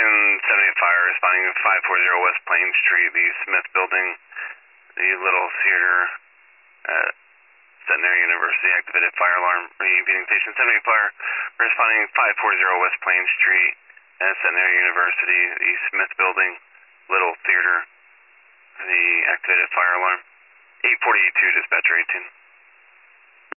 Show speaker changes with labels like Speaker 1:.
Speaker 1: Station 78 Fire, responding to 540 West Plain Street, the Smith Building, the Little Theater at Centenary University, activated fire alarm. Repeating Station 78 Fire, responding to 540 West Plain Street at Centenary University, the Smith Building, Little Theater, the activated fire alarm. 842, dispatcher 18.